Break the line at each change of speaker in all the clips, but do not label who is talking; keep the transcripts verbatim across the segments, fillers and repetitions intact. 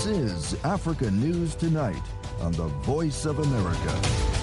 This is Africa News Tonight on the Voice of America.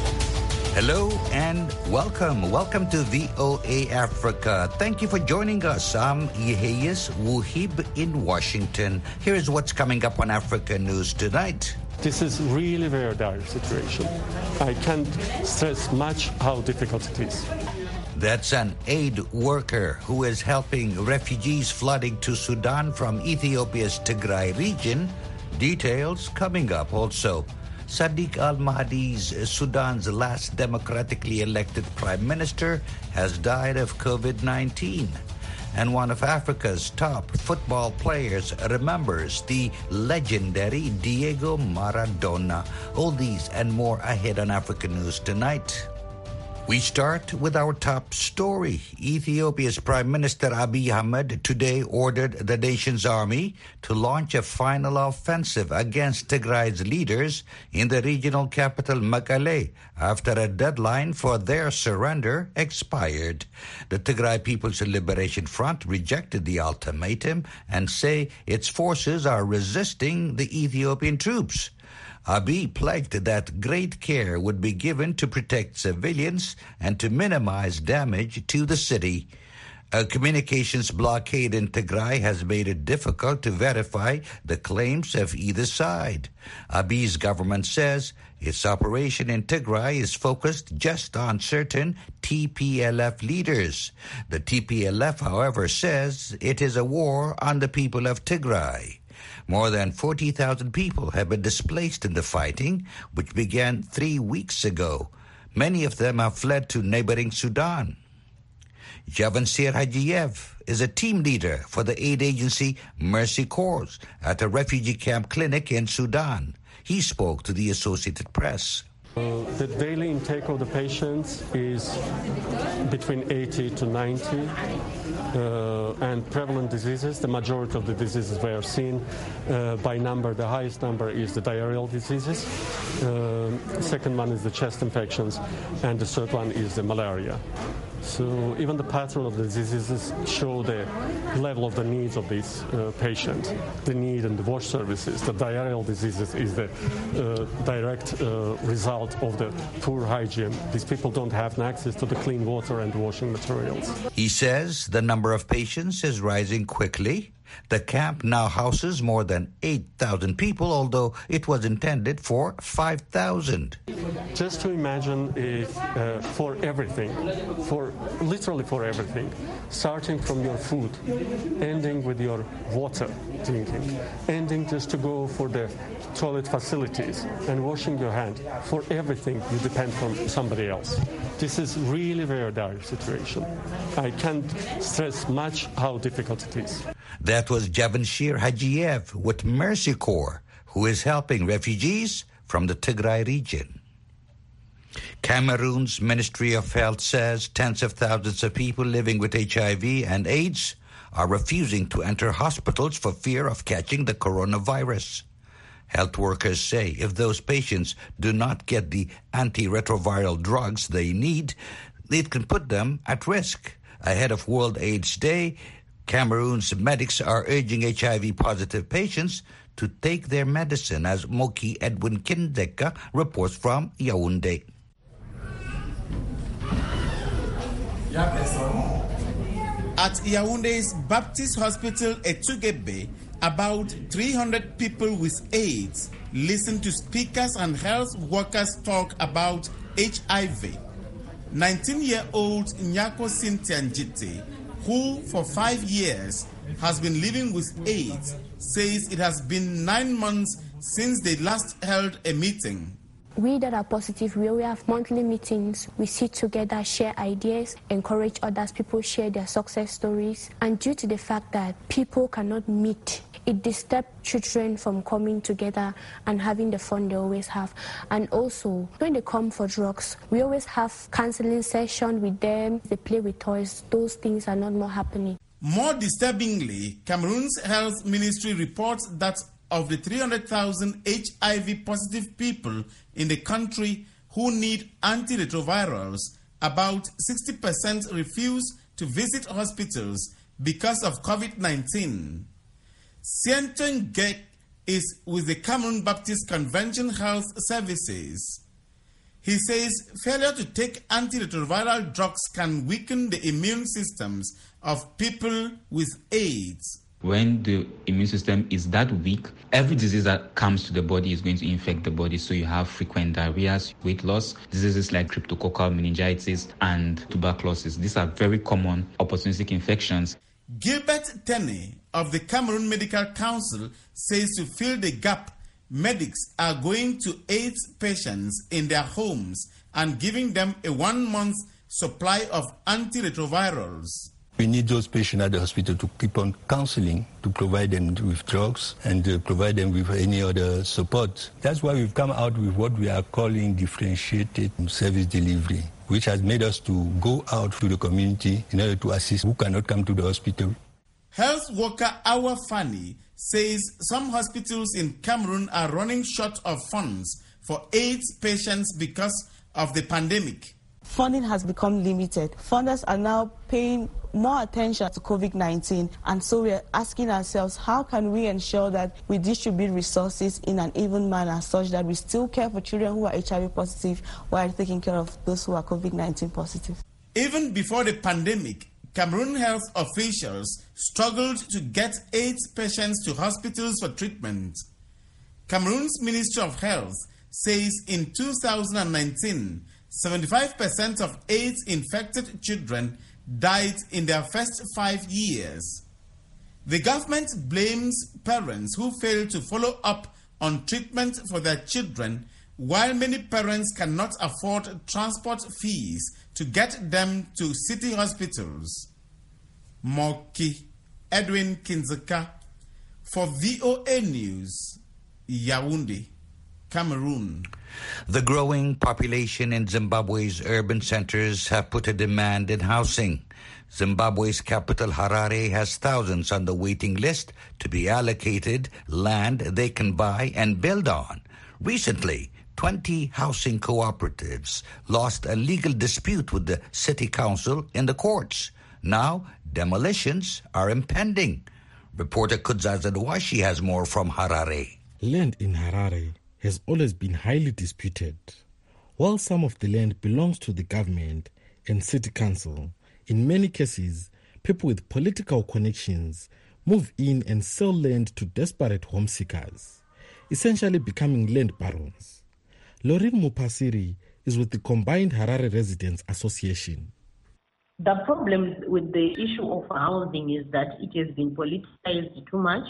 Hello and welcome. Welcome to V O A Africa. Thank you for joining us. I'm Yeheyes Wuhib in Washington. Here is what's coming up on Africa News Tonight.
This is really a very dire situation. I can't stress much how difficult it is.
That's an aid worker who is helping refugees flooding to Sudan from Ethiopia's Tigray region. Details coming up also. Sadiq al-Mahdi's Sudan's last democratically elected prime minister has died of COVID nineteen. And one of Africa's top football players remembers the legendary Diego Maradona. All these and more ahead on Africa News Tonight. We start with our top story. Ethiopia's Prime Minister Abiy Ahmed today ordered the nation's army to launch a final offensive against Tigray's leaders in the regional capital Mekelle after a deadline for their surrender expired. The Tigray People's Liberation Front rejected the ultimatum and say its forces are resisting the Ethiopian troops. Abiy pledged that great care would be given to protect civilians and to minimize damage to the city. A communications blockade in Tigray has made it difficult to verify the claims of either side. Abiy's government says its operation in Tigray is focused just on certain T P L F leaders. The T P L F, however, says it is a war on the people of Tigray. More than forty thousand people have been displaced in the fighting, which began three weeks ago. Many of them have fled to neighboring Sudan. Javansir Hajiev is a team leader for the aid agency Mercy Corps at a refugee camp clinic in Sudan. He spoke to the Associated Press.
Uh, the daily intake of the patients is between eighty to ninety. Uh, and prevalent diseases, the majority of the diseases we are seeing uh, by number, the highest number is the diarrheal diseases, uh, second one is the chest infections, and the third one is the malaria. So even the pattern of the diseases show the level of the needs of these uh, patients, the need and the wash services. The diarrheal diseases is the uh, direct uh, result of the poor hygiene. These people don't have access to the clean water and washing materials.
He says the number of patients is rising quickly. The camp now houses more than eight thousand people, although it was intended for five thousand.
Just to imagine if uh, for everything, for literally for everything, starting from your food, ending with your water drinking, ending just to go for the toilet facilities and washing your hand, for everything you depend on somebody else. This is really a very dire situation. I can't stress much how difficult it is.
That was Javansir Hajiev with Mercy Corps, who is helping refugees from the Tigray region. Cameroon's Ministry of Health says tens of thousands of people living with H I V and AIDS are refusing to enter hospitals for fear of catching the coronavirus. Health workers say if those patients do not get the antiretroviral drugs they need, it can put them at risk. Ahead of World AIDS Day, Cameroon's medics are urging H I V-positive patients to take their medicine, as Moki Edwin Kindeka reports from Yaoundé.
At Yaoundé's Baptist Hospital Etugebe, about three hundred people with AIDS listen to speakers and health workers talk about H I V. nineteen-year-old Nyako Cynthia Njite, who for five years has been living with AIDS, says it has been nine months since they last held a meeting.
We that are positive, we will have monthly meetings. We sit together, share ideas, encourage others. People share their success stories. And due to the fact that people cannot meet, it disturbs children from coming together and having the fun they always have. And also, when they come for drugs, we always have counseling session with them. They play with toys. Those things are not more happening.
More disturbingly, Cameroon's health ministry reports that of the three hundred thousand H I V-positive people in the country who need antiretrovirals, about sixty percent refuse to visit hospitals because of COVID nineteen. Sienten Gek, is with the Cameroon Baptist Convention Health Services. He says failure to take antiretroviral drugs can weaken the immune systems of people with AIDS.
When the immune system is that weak, every disease that comes to the body is going to infect the body. So you have frequent diarrhea, weight loss, diseases like cryptococcal meningitis and tuberculosis. These are very common opportunistic infections.
Gilbert Tenney of the Cameroon Medical Council says to fill the gap, medics are going to AIDS patients in their homes and giving them a one-month supply of antiretrovirals.
We need those patients at the hospital to keep on counseling, to provide them with drugs and to provide them with any other support. That's why we've come out with what we are calling differentiated service delivery, which has made us to go out to the community in order to assist who cannot come to the hospital.
Health worker Awa Fani says some hospitals in Cameroon are running short of funds for AIDS patients because of the pandemic.
Funding has become limited. Funders are now paying more attention to COVID nineteen, and so we are asking ourselves, how can we ensure that we distribute resources in an even manner such that we still care for children who are H I V positive while taking care of those who are COVID nineteen positive?
Even before the pandemic, Cameroon health officials struggled to get AIDS patients to hospitals for treatment. Cameroon's Ministry of Health says in two thousand nineteen, seventy-five percent of AIDS-infected children died in their first five years. The government blames parents who fail to follow up on treatment for their children, while many parents cannot afford transport fees to get them to city hospitals. Moki Edwin Kinzeka for V O A News, Yaoundé, Cameroon.
The growing population in Zimbabwe's urban centers have put a demand in housing. Zimbabwe's capital, Harare, has thousands on the waiting list to be allocated land they can buy and build on. Recently, twenty housing cooperatives lost a legal dispute with the city council in the courts. Now, demolitions are impending. Reporter Kudzaza Dwashi has more from Harare.
Land in Harare has always been highly disputed. While some of the land belongs to the government and city council, in many cases, people with political connections move in and sell land to desperate home seekers, essentially becoming land barons. Lorin Mupasiri is with the Combined Harare Residents Association.
The problem with the issue of housing is that it has been politicized too much.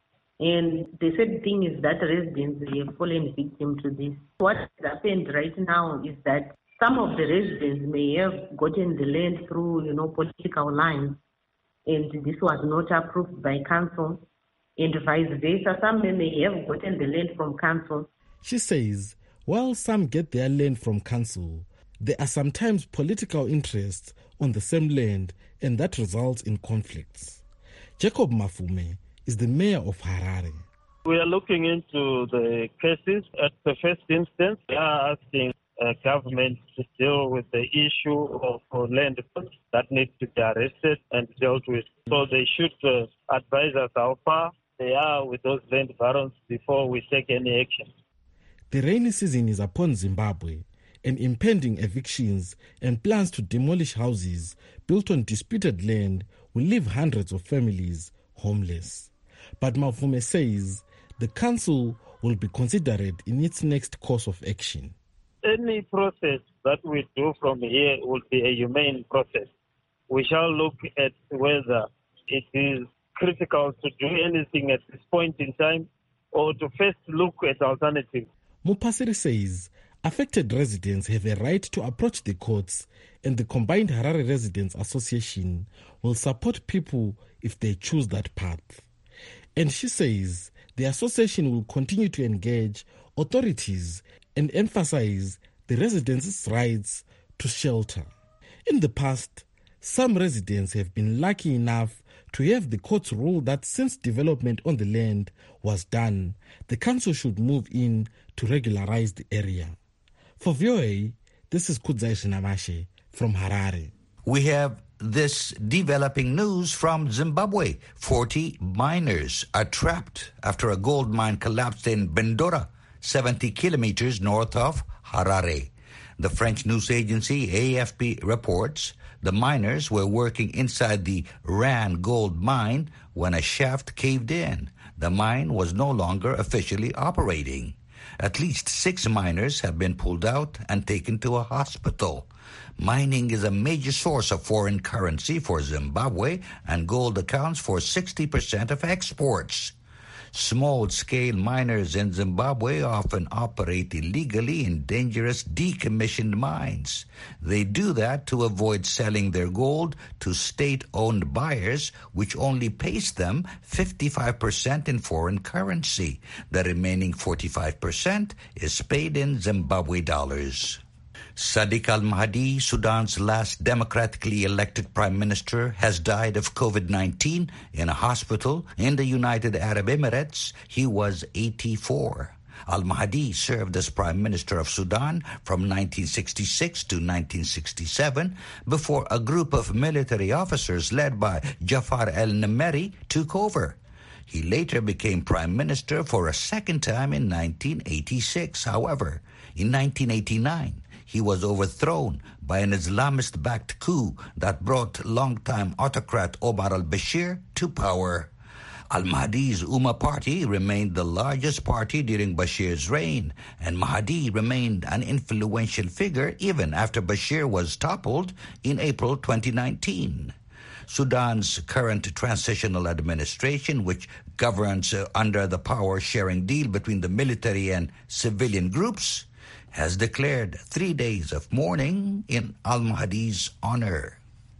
And the sad thing is that residents have fallen victim to this. What has happened right now is that some of the residents may have gotten the land through, you know, political lines, and this was not approved by council, and vice versa. Some may have gotten the land from council.
She says, while some get their land from council, there are sometimes political interests on the same land, and that results in conflicts. Jacob Mafume is the mayor of Harare.
We are looking into the cases. At the first instance, we are asking uh, government to deal with the issue of uh, land that needs to be arrested and dealt with. So they should uh, advise us how far they are with those land barons before we take any action.
The rainy season is upon Zimbabwe, and impending evictions and plans to demolish houses built on disputed land will leave hundreds of families homeless. But Mafume says the council will be considerate in its next course of action.
Any process that we do from here will be a humane process. We shall look at whether it is critical to do anything at this point in time or to first look at alternatives.
Mupasiri says affected residents have a right to approach the courts, and the Combined Harare Residents Association will support people if they choose that path. And she says the association will continue to engage authorities and emphasize the residents' rights to shelter. In the past, some residents have been lucky enough to have the courts rule that since development on the land was done, the council should move in to regularize the area. For V O A, this is Kudzai Shinamashe from Harare.
We have this developing news from Zimbabwe. forty miners are trapped after a gold mine collapsed in Bendora, seventy kilometers north of Harare. The French news agency A F P reports the miners were working inside the Ran gold mine when a shaft caved in. The mine was no longer officially operating. At least six miners have been pulled out and taken to a hospital. Mining is a major source of foreign currency for Zimbabwe, and gold accounts for sixty percent of exports. Small-scale miners in Zimbabwe often operate illegally in dangerous decommissioned mines. They do that to avoid selling their gold to state-owned buyers, which only pays them fifty-five percent in foreign currency. The remaining forty-five percent is paid in Zimbabwe dollars. Sadiq al-Mahdi, Sudan's last democratically elected prime minister, has died of COVID nineteen in a hospital in the United Arab Emirates. He was eighty-four. Al-Mahdi served as prime minister of Sudan from nineteen sixty-six to nineteen sixty-seven before a group of military officers led by Jafar el-Nimeri took over. He later became prime minister for a second time in nineteen eighty-six. However, in nineteen eighty-nine, he was overthrown by an Islamist-backed coup that brought longtime autocrat Omar al-Bashir to power. Al-Mahdi's Umma party remained the largest party during Bashir's reign, and Mahdi remained an influential figure even after Bashir was toppled in April twenty nineteen. Sudan's current transitional administration, which governs uh, under the power-sharing deal between the military and civilian groups, has declared three days of mourning in al-Mahdi's honor.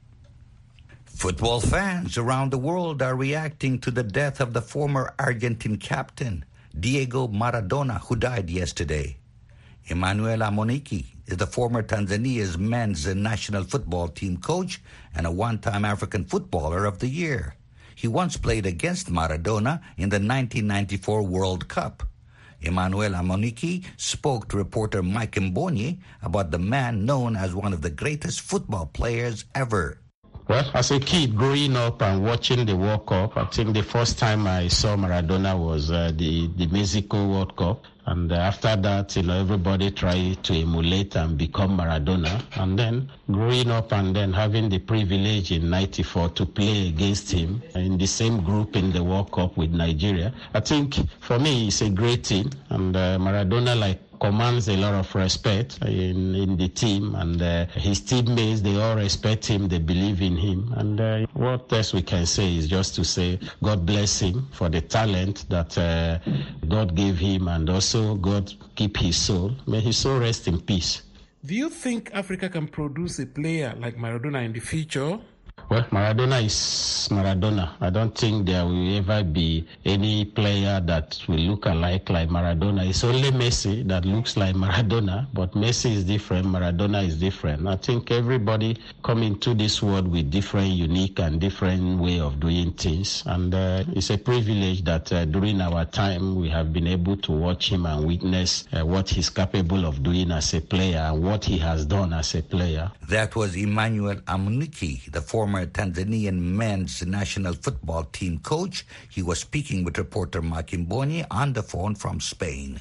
Football fans around the world are reacting to the death of the former Argentine captain, Diego Maradona, who died yesterday. Emmanuel Amuniki is the former Tanzania's men's national football team coach and a one-time African Footballer of the Year. He once played against Maradona in the nineteen ninety-four World Cup. Emmanuel Amuniki spoke to reporter Mike Mbonyi about the man known as one of the greatest football players ever.
Well, as a kid growing up and watching the World Cup, I think the first time I saw Maradona was uh, the, the Mexico World Cup. And uh, after that, you know, everybody tried to emulate and become Maradona. And then growing up and then having the privilege in ninety-four to play against him in the same group in the World Cup with Nigeria, I think for me it's a great thing. And uh, Maradona, like, commands a lot of respect in, in the team, and uh, his teammates, they all respect him, they believe in him. And uh, what else we can say is just to say God bless him for the talent that uh, God gave him, and also God keep his soul. May his soul rest in peace.
Do you think Africa can produce a player like Maradona in the future?
Well, Maradona is Maradona. I don't think there will ever be any player that will look alike like Maradona. It's only Messi that looks like Maradona, but Messi is different, Maradona is different. I think everybody come into this world with different, unique and different way of doing things. And uh, it's a privilege that uh, during our time we have been able to watch him and witness uh, what he's capable of doing as a player and what he has done as a player.
That was Emmanuel Amuniki, the former Tanzanian men's national football team coach. He was speaking with reporter Mike Mbonyi on the phone from Spain.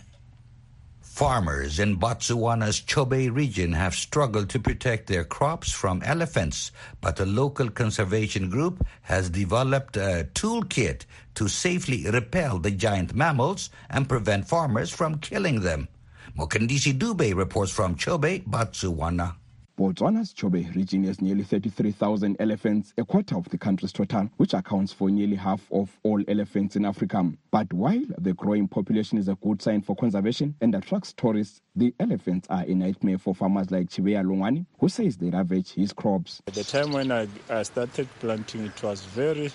Farmers in Botswana's Chobe region have struggled to protect their crops from elephants, but a local conservation group has developed a toolkit to safely repel the giant mammals and prevent farmers from killing them. Mokandisi Dube reports from Chobe, Botswana.
Botswana's Chobe region has nearly thirty-three thousand elephants, a quarter of the country's total, which accounts for nearly half of all elephants in Africa. But while the growing population is a good sign for conservation and attracts tourists, the elephants are a nightmare for farmers like Chibeya Longwani, who says they ravage his crops.
At the time when I, I started planting, it was very,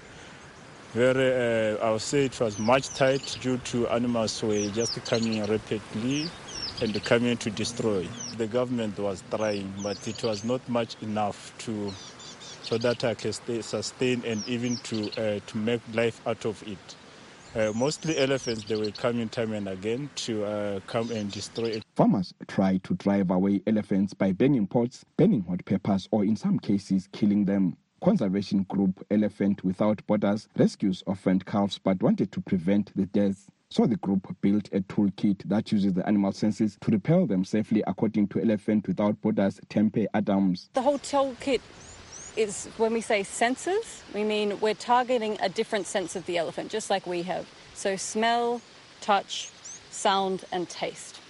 very, uh, I would say it was much tight due to animals were just coming rapidly and coming to destroy. The government was trying, but it was not much enough to, so that I can stay, sustain and even to uh, to make life out of it. Uh, mostly elephants, they will come in time and again to uh, come and destroy it.
Farmers try to drive away elephants by burning pots, burning hot peppers, or in some cases, killing them. Conservation group Elephant Without Borders rescues orphaned calves but wanted to prevent the deaths. So the group built a toolkit that uses the animal senses to repel them safely, according to Elephant Without Borders Tempe Adams.
The whole toolkit is, when we say senses, we mean we're targeting a different sense of the elephant, just like we have. So smell, touch, sound, and taste.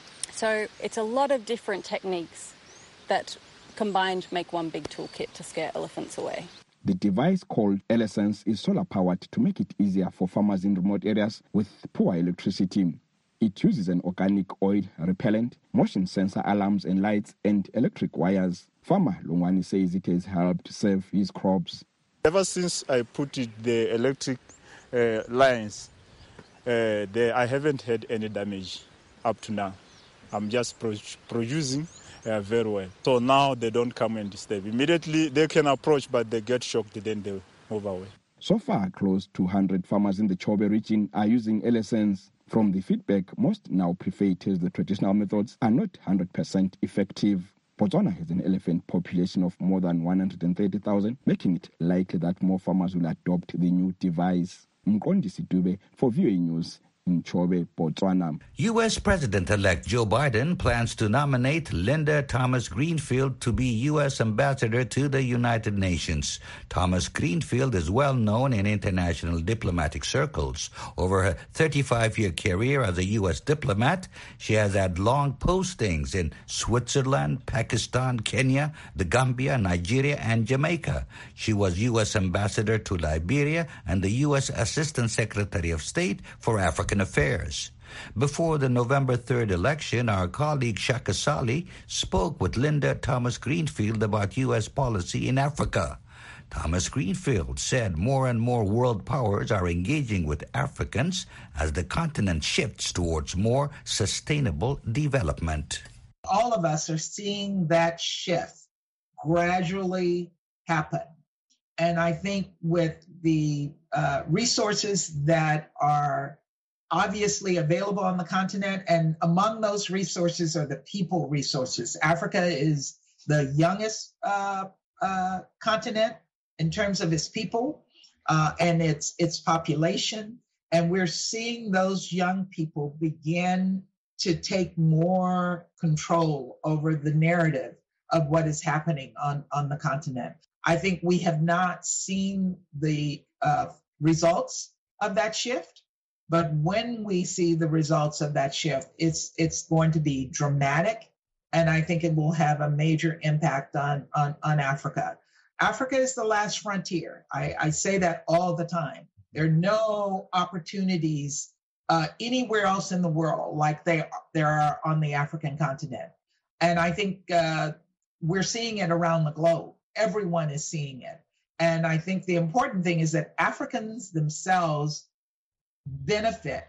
So it's a lot of different techniques that combined make one big toolkit to scare elephants away.
The device called EleSense is solar-powered to make it easier for farmers in remote areas with poor electricity. It uses an organic oil repellent, motion sensor alarms and lights, and electric wires. Farmer Lungwani says it has helped save his crops.
Ever since I put it, the electric uh, lines, uh, they, I haven't had any damage up to now. I'm just pro- producing uh, very well. So now they don't come and disturb. Immediately they can approach, but they get shocked, then they move away.
So far, close to one hundred farmers in the Chobe region are using EleSense. From the feedback, most now prefer it as the traditional methods are not one hundred percent effective. Botswana has an elephant population of more than one hundred thirty thousand, making it likely that more farmers will adopt the new device. Mqondisi Dube for V O A News in Chobe, Botswana.
U S President-elect Joe Biden plans to nominate Linda Thomas Greenfield to be U S ambassador to the United Nations. Thomas Greenfield is well known in international diplomatic circles. Over her thirty-five-year career as a U S diplomat, she has had long postings in Switzerland, Pakistan, Kenya, the Gambia, Nigeria, and Jamaica. She was U S ambassador to Liberia and the U S Assistant Secretary of State for African Affairs. Before the November third election, our colleague Shaka Sali spoke with Linda Thomas Greenfield about U S policy in Africa. Thomas Greenfield said more and more world powers are engaging with Africans as the continent shifts towards more sustainable development.
All of us are seeing that shift gradually happen. And I think with the uh, resources that are obviously available on the continent, and among those resources are the people resources. Africa is the youngest uh, uh, continent in terms of its people uh, and its its population, and we're seeing those young people begin to take more control over the narrative of what is happening on, on the continent. I think we have not seen the uh, results of that shift. But when we see the results of that shift, it's it's going to be dramatic, and I think it will have a major impact on, on, on Africa. Africa is the last frontier. I, I say that all the time. There are no opportunities uh, anywhere else in the world like they there are on the African continent. And I think uh, we're seeing it around the globe. Everyone is seeing it. And I think the important thing is that Africans themselves benefit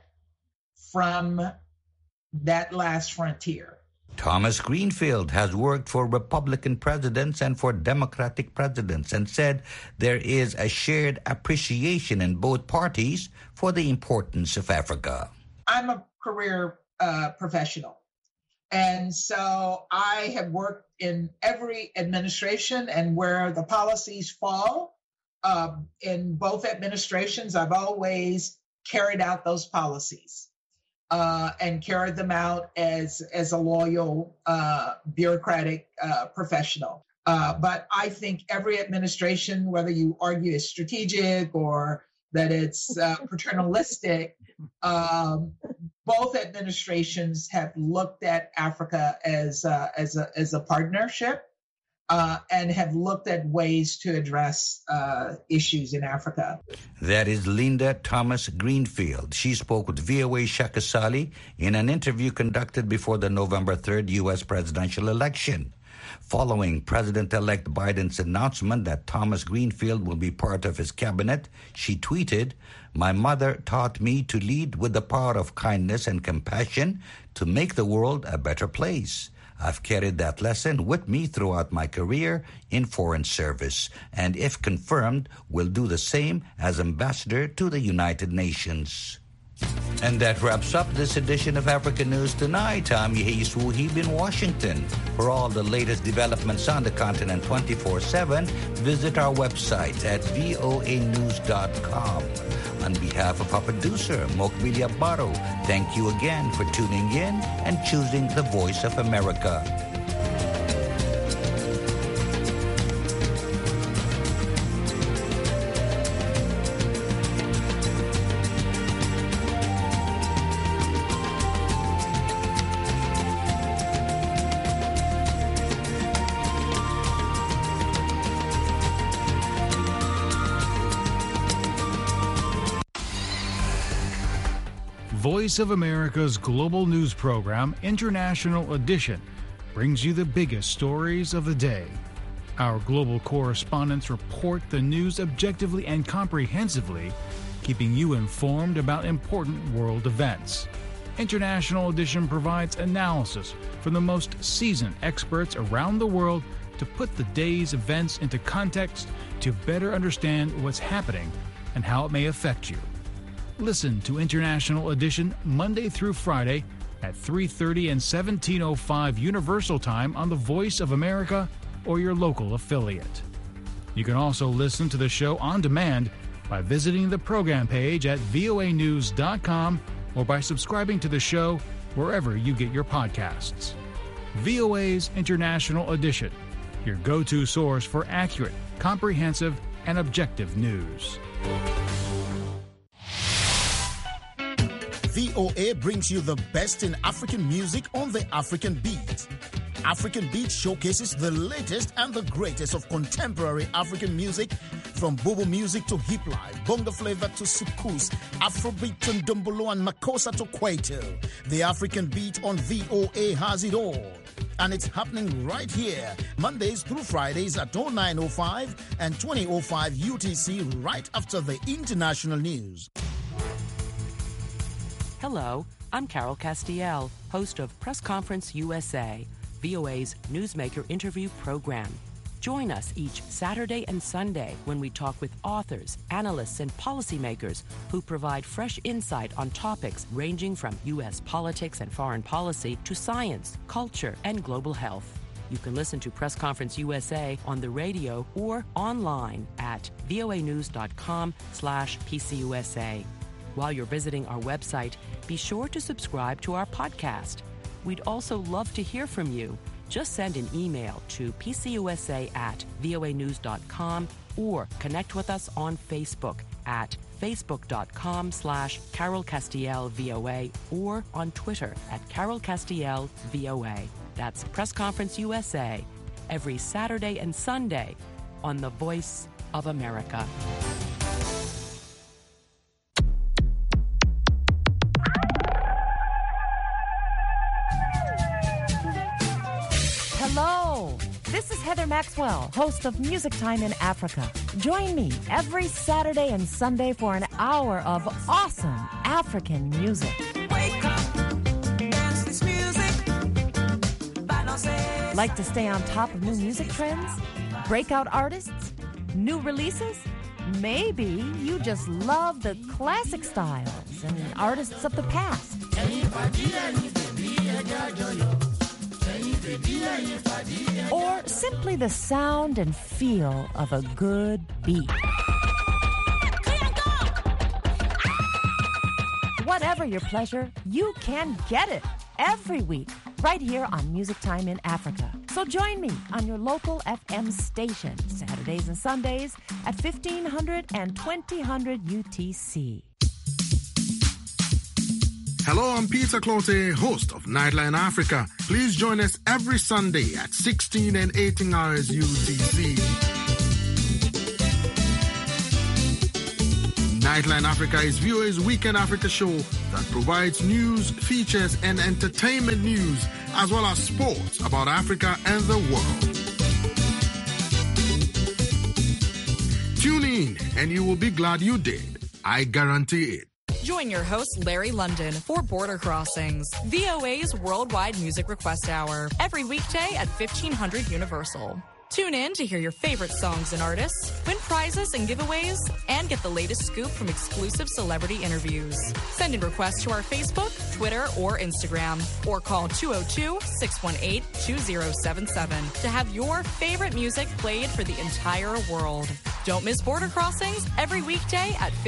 from that last frontier.
Thomas Greenfield has worked for Republican presidents and for Democratic presidents and said there is a shared appreciation in both parties for the importance of Africa.
I'm a career uh, professional, and so I have worked in every administration, and where the policies fall uh, in both administrations, I've always carried out those policies uh, and carried them out as, as a loyal uh, bureaucratic uh, professional. Uh, but I think every administration, whether you argue it's strategic or that it's uh, paternalistic, um, both administrations have looked at Africa as, uh, as, a, as a partnership. Uh, and have looked at ways to address uh, issues in Africa.
That is Linda Thomas Greenfield. She spoke with V O A Shaka Sali in an interview conducted before the November third U S presidential election. Following President-elect Biden's announcement that Thomas Greenfield will be part of his cabinet, she tweeted, "My mother taught me to lead with the power of kindness and compassion to make the world a better place. I've carried that lesson with me throughout my career in foreign service, and if confirmed, will do the same as ambassador to the United Nations. And that wraps up this edition of African News Tonight. I'm Yehis Wuhib in Washington. For all the latest developments on the continent twenty-four seven, visit our website at voa news dot com. On behalf of our producer, Mokbilia Baro, thank you again for tuning in and choosing the Voice of America.
Voice of America's global news program, International Edition, brings you the biggest stories of the day. Our global correspondents report the news objectively and comprehensively, keeping you informed about important world events. International Edition provides analysis from the most seasoned experts around the world to put the day's events into context to better understand what's happening and how it may affect you. Listen to International Edition Monday through Friday at three thirty and seventeen oh five Universal Time on the Voice of America or your local affiliate. You can also listen to the show on demand by visiting the program page at voa news dot com or by subscribing to the show wherever you get your podcasts. V O A's International Edition, your go-to source for accurate, comprehensive, and objective news.
V O A brings you the best in African music on the African Beat. African Beat showcases the latest and the greatest of contemporary African music, from Bobo music to hip life, bongo flavor to soukous, Afrobeat to ndombolo and makossa to kwaito. The African Beat on V O A has it all. And it's happening right here, Mondays through Fridays at oh nine oh five and twenty oh five U T C, right after the international news.
Hello, I'm Carol Castiel, host of Press Conference U S A, V O A's newsmaker interview program. Join us each Saturday and Sunday when we talk with authors, analysts, and policymakers who provide fresh insight on topics ranging from U S politics and foreign policy to science, culture, and global health. You can listen to Press Conference U S A on the radio or online at voa news dot com slash P C U S A. While you're visiting our website, be sure to subscribe to our podcast. We'd also love to hear from you. Just send an email to p c u s a at voa news dot com or connect with us on Facebook at facebook dot com slash Carol Castiel V O A or on Twitter at Carol Castiel V O A. That's Press Conference U S A, every Saturday and Sunday on the Voice of America.
Hello, this is Heather Maxwell, host of Music Time in Africa. Join me every Saturday and Sunday for an hour of awesome African music.
Wake up, dance this music.
Like to stay on top of new music trends? Breakout artists? New releases? Maybe you just love the classic styles and artists of the past. Or simply the sound and feel of a good beat. Whatever your pleasure, you can get it every week right here on Music Time in Africa. So join me on your local F M station Saturdays and Sundays at fifteen hundred and twenty hundred U T C.
Hello, I'm Peter Clote, host of Nightline Africa. Please join us every Sunday at sixteen and eighteen hours U T C. Nightline Africa is V O A's Weekend Africa show that provides news, features, and entertainment news, as well as sports about Africa and the world. Tune in, and you will be glad you did. I guarantee it.
Join your host, Larry London, for Border Crossings, V O A's worldwide music request hour, every weekday at fifteen hundred Universal. Tune in to hear your favorite songs and artists, win prizes and giveaways, and get the latest scoop from exclusive celebrity interviews. Send in requests to our Facebook, Twitter, or Instagram, or call two oh two, six one eight, two oh seven seven to have your favorite music played for the entire world. Don't miss Border Crossings every weekday at